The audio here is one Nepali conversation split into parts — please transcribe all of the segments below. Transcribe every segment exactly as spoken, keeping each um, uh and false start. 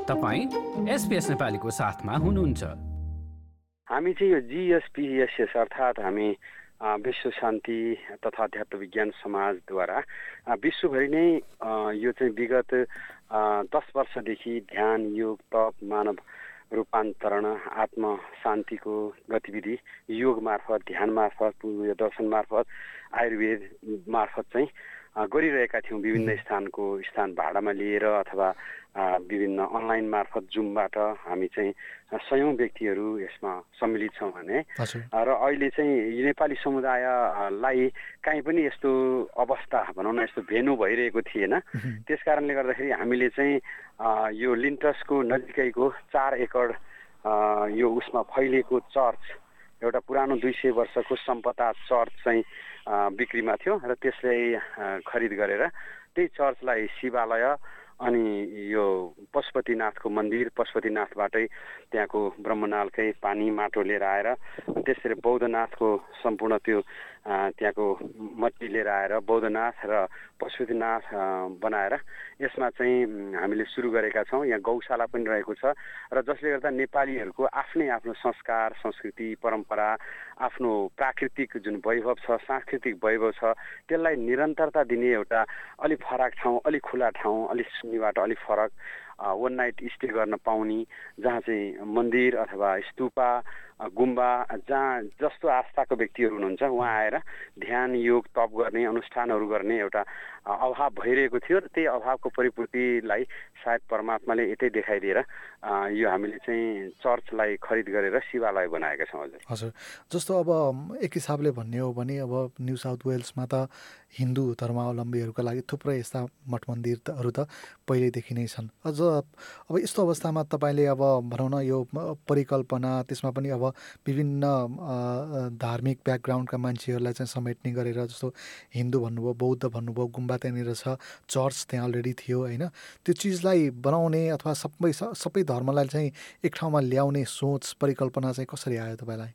तपाईँ एसपीएस नेपालीको साथमा हुनुहुन्छ। हामी चाहिँ यो जीएसपीएसएस अर्थात् हामी विश्व शान्ति तथा अध्यात्म विज्ञान समाजद्वारा विश्वभरि नै यो चाहिँ विगत दस वर्षदेखि ध्यान, योग, तप, मानव रूपान्तरण, आत्म शान्तिको गतिविधि योग मार्फत, ध्यान मार्फत, पूर्व दर्शन मार्फत, आयुर्वेद मार्फत चाहिँ गरिरहेका थियौँ। विभिन्न स्थानको स्थान भाडामा लिएर अथवा विभिन्न अनलाइन मार्फत जुमबाट हामी चाहिँ सयौं व्यक्तिहरू यसमा सम्मिलित छौँ भने र अहिले चाहिँ नेपाली समुदायलाई काहीँ पनि यस्तो अवस्था भनौँ न यस्तो भेनु भइरहेको थिएन। त्यस कारणले गर्दाखेरि हामीले चाहिँ यो लिन्टसको नजिकैको चार एकड यो उसमा फैलिएको चर्च, एउटा पुरानो दुई सय वर्षको सम्पदा चर्च चाहिँ बिक्रीमा थियो र त्यसलाई खरिद गरेर त्यही चर्चलाई शिवालय अनि यो पशुपतिनाथको मन्दिर, पशुपतिनाथबाटै त्यहाँको ब्रह्मनालकै पानी माटो लिएर आएर त्यसरी बौद्धनाथको सम्पूर्ण त्यो त्यहाँको मट्टी लिएर आएर बौद्धनाथ र पशुपतिनाथ बनाएर यसमा चाहिँ हामीले सुरु गरेका छौँ। यहाँ गौशाला पनि रहेको छ र जसले गर्दा नेपालीहरूको आफ्नै आफ्नो संस्कार, संस्कृति, परम्परा, आफ्नो प्राकृतिक जुन वैभव छ, सांस्कृतिक वैभव छ, त्यसलाई निरन्तरता दिने एउटा अलिक फरक ठाउँ, अलिक खुला ठाउँ, अलिक सुन्नीबाट अलिक फरक वान नाइट स्टे गर्न पाउने, जहाँ चाहिँ मन्दिर अथवा स्तूपा, गुम्बा, जहाँ जस्तो आस्थाको व्यक्तिहरू हुनुहुन्छ उहाँ आएर ध्यान, योग, तप गर्ने, अनुष्ठानहरू गर्ने एउटा अभाव भइरहेको थियो र त्यही अभावको परिपूर्तिलाई सायद परमात्माले यतै देखाइदिएर यो हामीले चाहिँ चर्चलाई खरिद गरेर शिवालय बनाएका छौँ। हजुर हजुर जस्तो अब एक हिसाबले भन्ने हो भने अब न्यू साउथ वेल्समा त हिन्दू धर्मावलम्बीहरूका लागि थुप्रै यस्ता मठ मन्दिरहरू त पहिल्यैदेखि नै छन्। अझ अब यस्तो अवस्थामा तपाईँले अब भनौँ न यो परिकल्पना, त्यसमा पनि अब विभिन्न धार्मिक ब्याकग्राउन्डका मान्छेहरूलाई चाहिँ समेट्ने गरेर, जस्तो हिन्दू भन्नुभयो, बौद्ध भन्नुभयो, गुम्बा त्यहाँनिर छ, चर्च त्यहाँ अलरेडी थियो होइन, त्यो चिजलाई बनाउने अथवा सबै सबै धर्मलाई चाहिँ एक ठाउँमा ल्याउने सोच, परिकल्पना चाहिँ कसरी आयो तपाईँलाई?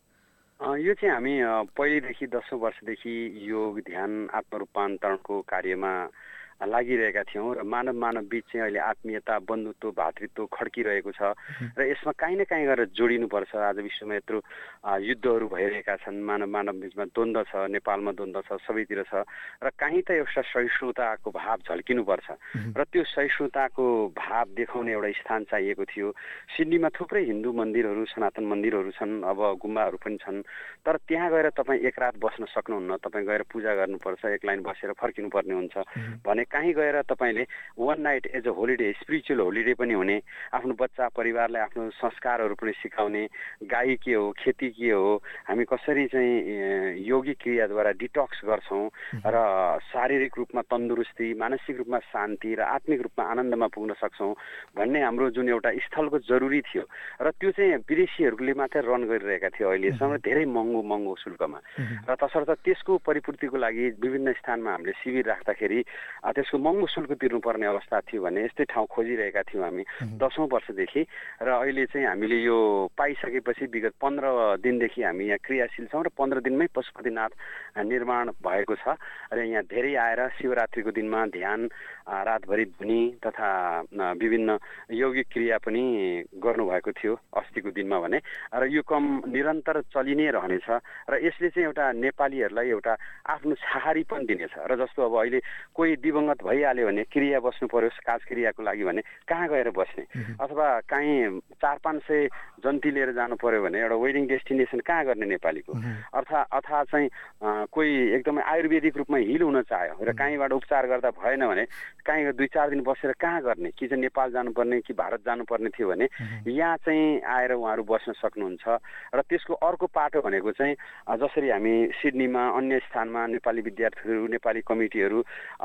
यो चाहिँ हामी पहिलेदेखि दसौँ वर्षदेखि योग, ध्यान, आत्मरूपान्तरणको कार्यमा लागिरहेका थियौँ र मानव मानव बीच चाहिँ अहिले आत्मीयता, बन्धुत्व, भातृत्व खड्किरहेको छ र यसमा काहीँ न काहीँ गरेर जोडिनुपर्छ। आज विश्वमा यत्रो युद्धहरू भइरहेका छन्, मानव मानव बीचमा द्वन्द्व छ, नेपालमा द्वन्द्व छ, सबैतिर छ र काहीँ त एउटा सहिष्णुताको भाव झल्किनुपर्छ र त्यो सहिष्णुताको भाव देखाउने एउटा स्थान चाहिएको थियो। सिडनीमा थुप्रै हिन्दू मन्दिरहरू, सनातन मन्दिरहरू छन्, अब गुम्बाहरू पनि छन्, तर त्यहाँ गएर तपाईँ एक रात बस्न सक्नुहुन्न। तपाईँ गएर पूजा गर्नुपर्छ, एक लाइन बसेर फर्किनुपर्ने हुन्छ भने कहीँ गएर तपाईँले one night as a holiday, spiritual holiday पनि हुने, आफ्नो बच्चा परिवारलाई आफ्नो संस्कारहरू पनि सिकाउने, गाई के हो, खेती के हो, हामी कसरी चाहिँ योगिक क्रियाद्वारा डिटक्स गर्छौँ र शारीरिक रूपमा तन्दुरुस्ती, मानसिक रूपमा शान्ति र आत्मिक रूपमा आनन्दमा पुग्न सक्छौँ भन्ने हाम्रो जुन एउटा स्थलको जरुरी थियो र त्यो चाहिँ विदेशीहरूले मात्रै रन गरिरहेका थियो अहिलेसम्म धेरै महँगो महँगो शुल्कमा र तसर्थ त्यसको परिपूर्तिको लागि विभिन्न स्थानमा हामीले शिविर राख्दाखेरि त्यसको महँगो शुल्क तिर्नुपर्ने अवस्था थियो भने यस्तै ठाउँ खोजिरहेका थियौँ हामी दसौँ वर्षदेखि र अहिले चाहिँ हामीले यो पाइसकेपछि विगत पन्ध्र दिनदेखि हामी यहाँ क्रियाशील छौँ र पन्ध्र दिनमै पशुपतिनाथ निर्माण भएको छ र यहाँ धेरै आएर शिवरात्रिको दिनमा ध्यान, रातभरि ध्वनि तथा विभिन्न यौगिक क्रिया पनि गर्नुभएको थियो अस्तिको दिनमा भने र यो कम निरन्तर चलि नै रहनेछ र यसले चाहिँ एउटा नेपालीहरूलाई एउटा आफ्नो छहारी पनि दिनेछ र जस्तो अब अहिले कोही दिवंगत भइहाल्यो भने क्रिया बस्नु पर्यो काज क्रियाको लागि भने कहाँ गएर बस्ने, अथवा कहीँ चार पाँच सय जन्ती लिएर जानु पर्यो भने एउटा वेडिङ डेस्टिनेसन कहाँ गर्ने नेपालीको, अर्थात् अथवा चाहिँ कोही एकदमै आयुर्वेदिक रूपमा हिल हुन चाह्यो र कहीँबाट उपचार गर्दा भएन भने कहीँ दुई चार दिन बसेर कहाँ गर्ने, कि चाहिँ नेपाल जानुपर्ने कि भारत जानुपर्ने थियो भने यहाँ चाहिँ आएर उहाँहरू बस्न सक्नुहुन्छ। र त्यसको अर्को पाटो भनेको चाहिँ जसरी हामी सिडनीमा अन्य स्थानमा नेपाली विद्यार्थीहरू, नेपाली कमिटीहरू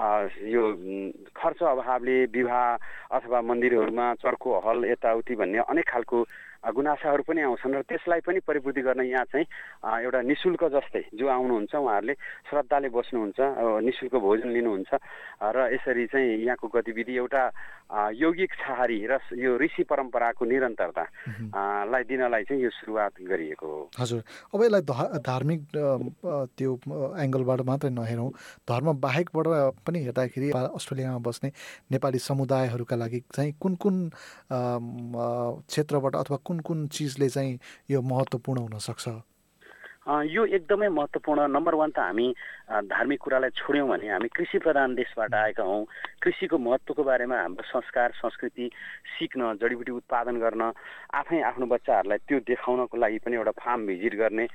यो खर्च अभावले विवाह अथवा मन्दिरहरूमा चर्को हल यताउति भन्ने अनेक खालको गुनासाहरू पनि आउँछन् र त्यसलाई पनि परिपूर्ति गर्न यहाँ चाहिँ एउटा निशुल्क जस्तै जो आउनुहुन्छ उहाँहरूले श्रद्धाले बस्नुहुन्छ, निशुल्क भोजन लिनुहुन्छ र यसरी चाहिँ यहाँको गतिविधि एउटा यौगिक छहारी र यो ऋषि परम्पराको निरन्तरता लाई दिनलाई चाहिँ यो सुरुवात गरिएको हो। हजुर, अब यसलाई धार्मिक त्यो एङ्गलबाट मात्रै नहेरौँ, धर्म बाहेकबाट पनि हेर्दाखेरि अस्ट्रेलियामा बस्ने नेपाली समुदायहरूका लागि चाहिँ कुन कुन क्षेत्रबाट अथवा कुन कुन चिजले चाहिँ यो महत्त्वपूर्ण हुनसक्छ? यो एकदमै महत्त्वपूर्ण। नम्बर वान त हामी धार्मिक कुरालाई छोड्यौँ भने हामी कृषि प्रधान देशबाट आएका हौँ। कृषिको महत्त्वको बारेमा हाम्रो संस्कार संस्कृति सिक्न, जडीबुटी उत्पादन गर्न, आफै आफ्नो बच्चाहरूलाई त्यो देखाउनको लागि पनि एउटा फार्म भिजिट गर्ने,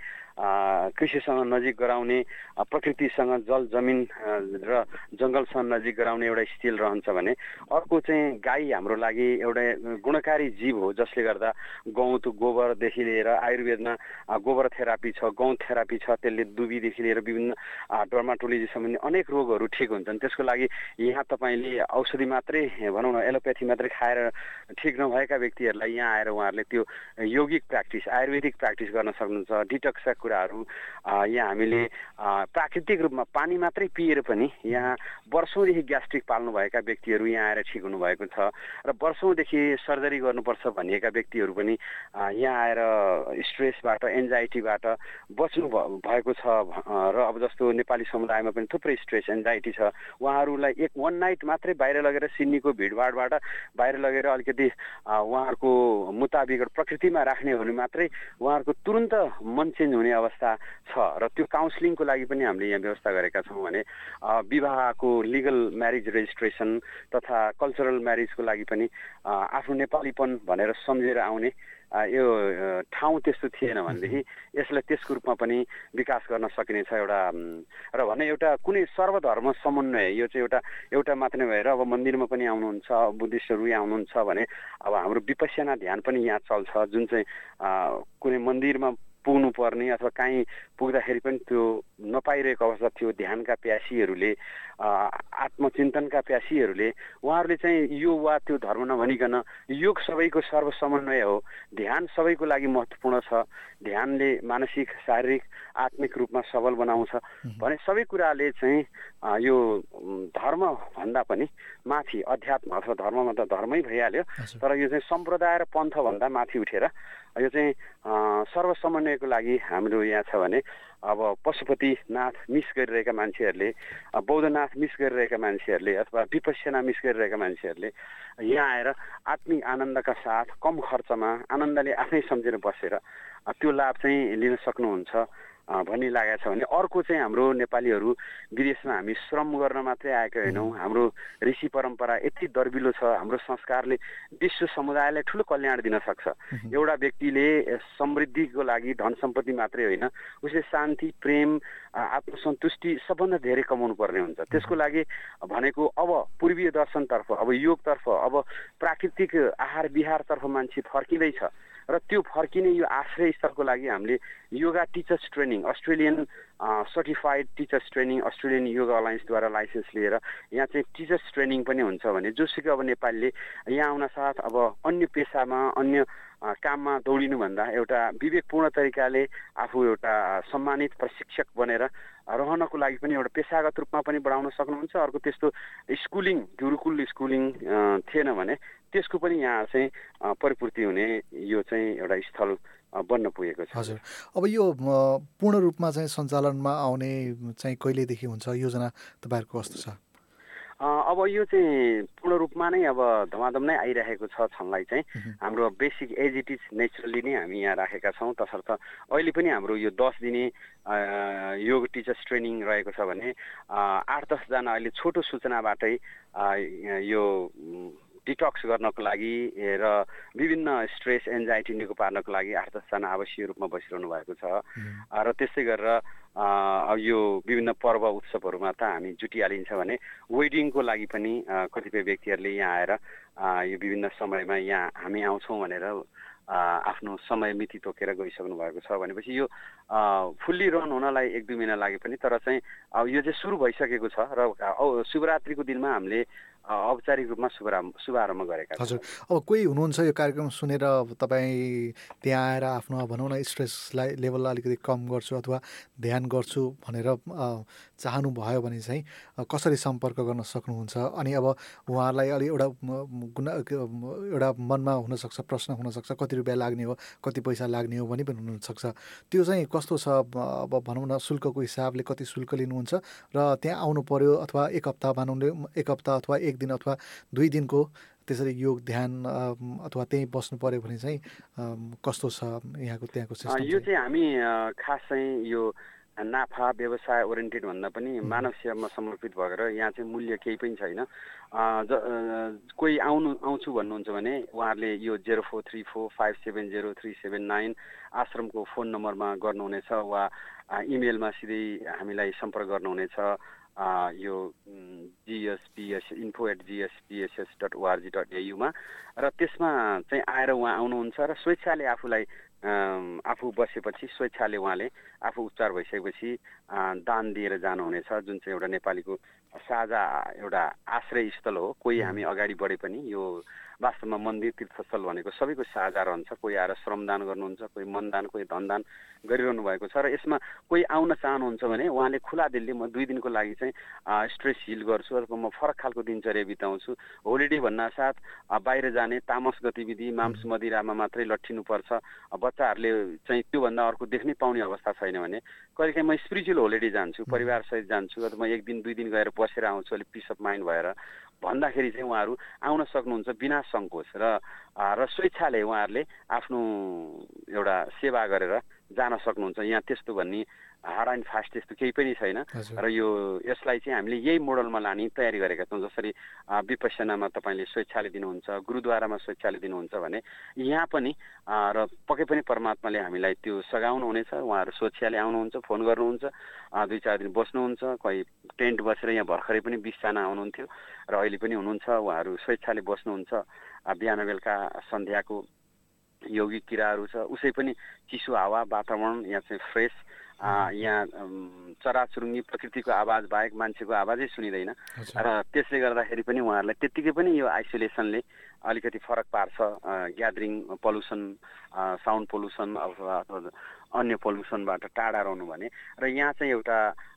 कृषिसँग नजिक गराउने, प्रकृतिसँग जल जमिन र जङ्गलसँग नजिक गराउने एउटा स्थिल रहन्छ भने अर्को चाहिँ गाई हाम्रो लागि एउटा गुणकारी जीव हो, जसले गर्दा गौत गोबरदेखि लिएर आयुर्वेदमा गोबर थेरापी छ, गौँ थेरापी छ, त्यसले दुबीदेखि लिएर विभिन्न डर्माटोलोजी सम्बन्धी अनेक रोगहरू ठिक हुन्छन्। त्यसको लागि यहाँ तपाईँले औषधि मात्रै भनौँ न एलोप्याथी मात्रै खाएर ठिक नभएका व्यक्तिहरूलाई यहाँ आएर उहाँहरूले त्यो यौगिक प्र्याक्टिस आयुर्वेदिक प्र्याक्टिस गर्न सक्नुहुन्छ। डिटक्सका कुराहरू यहाँ हामीले प्राकृतिक रूपमा पानी मात्रै पिएर पनि यहाँ वर्षौँदेखि ग्यास्ट्रिक पाल्नुभएका व्यक्तिहरू यहाँ आएर ठिक हुनुभएको छ र वर्षौँदेखि सर्जरी गर्नुपर्छ भनिएका व्यक्तिहरू पनि यहाँ आएर स्ट्रेसबाट एन्जाइटीबाट बच्नु भएको छ। र अब जस्तो नेपाली समुदायमा पनि थुप्रै स्ट्रेस एन्जाइटी छ, उहाँहरूलाई एक वान नाइट मात्रै बाहिर लगेर सिडनीको भिडभाडबाट बाहिर लगेर अलिकति उहाँहरूको मुताबिक प्रकृतिमा राख्ने हो भने मात्रै उहाँहरूको तुरुन्त मन चेन्ज हुने अवस्था छ। र त्यो काउन्सिलिङको लागि पनि हामीले यहाँ व्यवस्था गरेका छौँ भने विवाहको लिगल म्यारिज रेजिस्ट्रेसन तथा कल्चरल म्यारिजको लागि पनि आफ्नो नेपालीपन भनेर सम्झेर आउने यो ठाउँ त्यस्तो थिएन भनेदेखि यसलाई त्यसको रूपमा पनि विकास गर्न सकिनेछ एउटा। र भने एउटा कुनै सर्वधर्म समन्वय, यो चाहिँ एउटा एउटा मात्र नभएर अब मन्दिरमा पनि आउनुहुन्छ, बुद्धिस्टहरू यहाँ आउनुहुन्छ भने अब हाम्रो विपश्यना ध्यान पनि यहाँ चल्छ, जुन चाहिँ कुनै मन्दिरमा पुग्नु पर्ने अथवा कहीँ पुग्दाखेरि पनि त्यो नपाइरहेको अवस्था थियो। ध्यानका प्यासीहरूले, आत्मचिन्तनका प्यासीहरूले उहाँहरूले चाहिँ यो वा त्यो धर्म नभनिकन योग सबैको सर्वसमन्वय हो, ध्यान सबैको लागि महत्त्वपूर्ण छ, ध्यानले मानसिक शारीरिक आत्मिक रूपमा सबल बनाउँछ भने सबै कुराले चाहिँ यो धर्मभन्दा पनि माथि अध्यात्म अथवा धर्ममा त धर्मै भइहाल्यो, तर यो चाहिँ सम्प्रदाय र पन्थभन्दा माथि उठेर यो चाहिँ सर्वसमन्वयको लागि हाम्रो यहाँ छ भने अब पशुपतिनाथ मिस गरिरहेका मान्छेहरूले, बौद्धनाथ मिस गरिरहेका मान्छेहरूले अथवा विपश्यना मिस गरिरहेका मान्छेहरूले यहाँ आएर आत्मिक आनन्दका साथ कम खर्चमा आनन्दले आफै सम्झेर बसेर त्यो लाभ चाहिँ लिन सक्नुहुन्छ भन्ने लागेको छ भने अर्को चाहिँ हाम्रो नेपालीहरू विदेशमा हामी श्रम गर्न मात्रै आएका होइनौँ। हाम्रो ऋषि परम्परा यति दर्बिलो छ, हाम्रो संस्कारले विश्व समुदायलाई ठुलो कल्याण दिन सक्छ। एउटा व्यक्तिले समृद्धिको लागि धन सम्पत्ति मात्रै होइन, उसले शान्ति प्रेम आत्मसन्तुष्टि सबभन्दा धेरै कमाउनु पर्ने हुन्छ। त्यसको लागि भनेको अब पूर्वीय दर्शनतर्फ, अब योगतर्फ, अब प्राकृतिक आहार विहारतर्फ मान्छे फर्किँदैछ र त्यो फर्किने यो आश्रय स्थलको लागि हामीले yoga teachers training, Australian certified teachers training Australian yoga अलायन्सद्वारा लाइसेन्स लिएर यहाँ चाहिँ टिचर्स ट्रेनिङ पनि हुन्छ भने जोसुकै अब नेपालीले यहाँ आउन साथ अब अन्य पेसामा अन्य काममा दौडिनुभन्दा एउटा विवेकपूर्ण तरिकाले आफू एउटा सम्मानित प्रशिक्षक बनेर रहनको लागि पनि एउटा पेसागत रूपमा पनि बढाउन सक्नुहुन्छ। अर्को त्यस्तो स्कुलिङ गुरुकुल स्कुलिङ थिएन भने त्यसको पनि यहाँ चाहिँ परिपूर्ति हुने यो चाहिँ एउटा स्थल बन्न पुगेको छ। हजुर, अब यो पूर्ण रूपमा चाहिँ सञ्चालनमा आउने चाहिँ कहिलेदेखि हुन्छ योजना तपाईँहरूको कस्तो छ? अब यो चाहिँ पूर्ण रूपमा नै अब धमाधम नै आइरहेको छ छनलाई चाहिँ हाम्रो basic as it is naturally नै हामी यहाँ राखेका छौँ। तसर्थ अहिले पनि हाम्रो यो दस दिने योग टिचर्स ट्रेनिङ रहेको छ भने आठ दसजना अहिले छोटो सूचनाबाटै यो डिटक्स गर्नको लागि र विभिन्न स्ट्रेस एन्जाइटी निको पार्नको लागि आठ दसजना आवश्यक रूपमा बसिरहनु भएको छ। र त्यस्तै गरेर यो विभिन्न पर्व उत्सवहरूमा त हामी जुटिहालिन्छ भने वेडिङको लागि पनि कतिपय व्यक्तिहरूले यहाँ आएर यो विभिन्न समयमा यहाँ हामी आउँछौँ भनेर आफ्नो समय मिति तोकेर गइसक्नु भएको छ भनेपछि यो फुल्ली रन हुनलाई एक दुई महिना लागे पनि तर चाहिँ अब यो चाहिँ सुरु भइसकेको छ र शिवरात्रिको दिनमा हामीले औपचारिक रूपमा शुभारम्भ शुभारम्भ गरेका छौँ। हजुर, अब कोही हुनुहुन्छ यो कार्यक्रम सुनेर तपाईँ त्यहाँ आएर आफ्नो भनौँ न स्ट्रेसलाई लेभललाई अलिकति कम गर्छु अथवा ध्यान गर्छु भनेर चाहनुभयो भने चाहिँ कसरी सम्पर्क गर्न सक्नुहुन्छ? अनि अब उहाँहरूलाई अलि एउटा गुना एउटा मनमा हुनसक्छ, प्रश्न हुनसक्छ, कति रुपियाँ लाग्ने हो, कति पैसा लाग्ने हो भने पनि हुनसक्छ। त्यो चाहिँ कस्तो छ? अब भनौँ न सुल्कको हिसाबले कति शुल्क लिनुहुन्छ र त्यहाँ आउनु पर्यो अथवा एक हप्ता भनौँ एक हप्ता अथवा एक दिन अथवा दुई दिनको त्यसरी योग ध्यान अथवा त्यहीँ बस्नु पर्यो भने चाहिँ कस्तो छ यहाँको त्यहाँको सिस्टम? यो चाहिँ हामी खास चाहिँ यो नाफा व्यवसाय ओरिएन्टेड भन्दा पनि मानव सेवामा समर्पित भएर यहाँ चाहिँ मूल्य केही पनि छैन। ज कोही आउनु आउँछु भन्नुहुन्छ भने उहाँहरूले यो zero four three four five seven zero three seven nine आश्रमको फोन नम्बरमा गर्नुहुनेछ वा इमेलमा सिधै हामीलाई सम्पर्क गर्नुहुनेछ। यो GSPS info at GSPSS dot ORG dot एयुमा र त्यसमा चाहिँ आएर उहाँ आउनुहुन्छ र स्वेच्छाले आफूलाई आफू बसेपछि स्वेच्छाले उहाँले आफू उपचार भइसकेपछि दान दिएर जानुहुनेछ, जुन चाहिँ एउटा नेपालीको साझा एउटा आश्रय स्थल हो। कोही हामी अगाडि बढे पनि यो वास्तवमा मन्दिर तीर्थस्थल भनेको सबैको साझा रहन्छ। कोही आएर श्रमदान गर्नुहुन्छ, कोही मनदान, कोही धनदान गरिरहनु भएको छ र यसमा कोही आउन चाहनुहुन्छ भने उहाँले खुला दिलले म दुई दिनको लागि चाहिँ स्ट्रेस हिल गर्छु अथवा म फरक खालको दिनचर्या बिताउँछु, होलिडे भन्नासाथ बाहिर जाने तामस गतिविधि मांस मदिरामा मात्रै लट्ठिनुपर्छ, बच्चाहरूले चाहिँ त्योभन्दा अर्को देख्नै पाउने अवस्था छैन भने कहिलेकाहीँ म स्पिरिचुअल होलिडे जान्छु, परिवारसहित जान्छु अथवा म एक दिन दुई दिन गएर बसेर आउँछु अलिक पिस अफ माइन्ड भएर भन्दाखेरि चाहिँ उहाँहरू आउन सक्नुहुन्छ बिना सङ्कोच र र स्वेच्छाले उहाँहरूले आफ्नो एउटा सेवा गरेर जान सक्नुहुन्छ। यहाँ त्यस्तो भन्ने हार्ड एन्ड फास्ट त्यस्तो केही पनि छैन र यो यसलाई चाहिँ हामीले यही मोडलमा लाने तयारी गरेका छौँ। जसरी विपश्यनामा तपाईँले स्वेच्छाले दिनुहुन्छ, गुरुद्वारामा स्वेच्छाले दिनुहुन्छ भने यहाँ पनि र पक्कै पनि परमात्माले हामीलाई त्यो सघाउनु हुनेछ। उहाँहरू स्वेच्छाले आउनुहुन्छ, फोन गर्नुहुन्छ, दुई चार दिन बस्नुहुन्छ, कोही टेन्ट बसेर यहाँ भर्खरै पनि बिसजना आउनुहुन्थ्यो र अहिले पनि हुनुहुन्छ। उहाँहरू स्वेच्छाले बस्नुहुन्छ। बिहान बेलुका सन्ध्याको यौगिक किराहरू छ, उसै पनि चिसो हावा वातावरण यहाँ चाहिँ फ्रेस, यहाँ चराचुरुङ्गी प्रकृतिको आवाज बाहेक मान्छेको आवाजै सुनिँदैन र त्यसले गर्दाखेरि पनि उहाँहरूलाई त्यत्तिकै पनि यो आइसोलेसनले अलिकति फरक पार्छ। ग्यादरिङ पल्युसन, साउन्ड पल्युसन अथवा अन्य पल्युसनबाट टाढा रहनु भने र यहाँ चाहिँ एउटा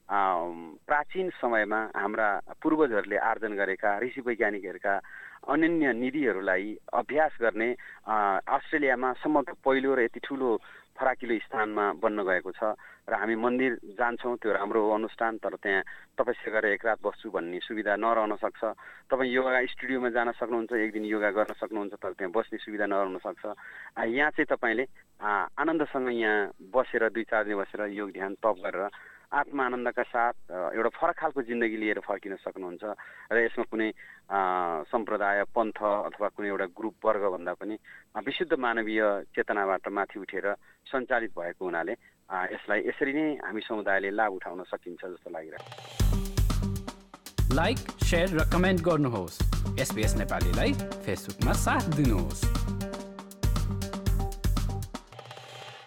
प्राचीन समयमा हाम्रा पूर्वजहरूले आर्जन गरेका ऋषि वैज्ञानिकहरूका अनन्य निधिहरूलाई अभ्यास गर्ने अस्ट्रेलियामा समग्र पहिलो र यति ठुलो फराकिलो स्थानमा बन्न गएको छ र हामी मन्दिर जान्छौँ, त्यो राम्रो हो अनुष्ठान, तर त्यहाँ तपस्या गरेर एक रात बस्छु भन्ने सुविधा नरहन सक्छ। तपाईँ योगा स्टुडियोमा जान सक्नुहुन्छ, एक दिन योगा गर्न सक्नुहुन्छ, तर त्यहाँ बस्ने सुविधा नरहन सक्छ। यहाँ चाहिँ तपाईँले आनन्दसँग यहाँ बसेर दुई चार दिन बसेर योग ध्यान तप गरेर आत्मा आनन्दका साथ एउटा फरक खालको जिन्दगी लिएर फर्किन सक्नुहुन्छ र यसमा कुनै सम्प्रदाय पन्थ अथवा कुनै एउटा ग्रुप वर्ग भन्दा पनि विशुद्ध मानवीय चेतनाबाट माथि उठेर सञ्चालित भएको हुनाले यसलाई यसरी नै हामी समुदायले लाभ उठाउन सकिन्छ जस्तो लागिरहेको छ। लाइक, शेयर र कमेन्ट गर्नुहोस्। एसबीएस नेपालीलाई फेसबुकमा साथ दिनुहोस्।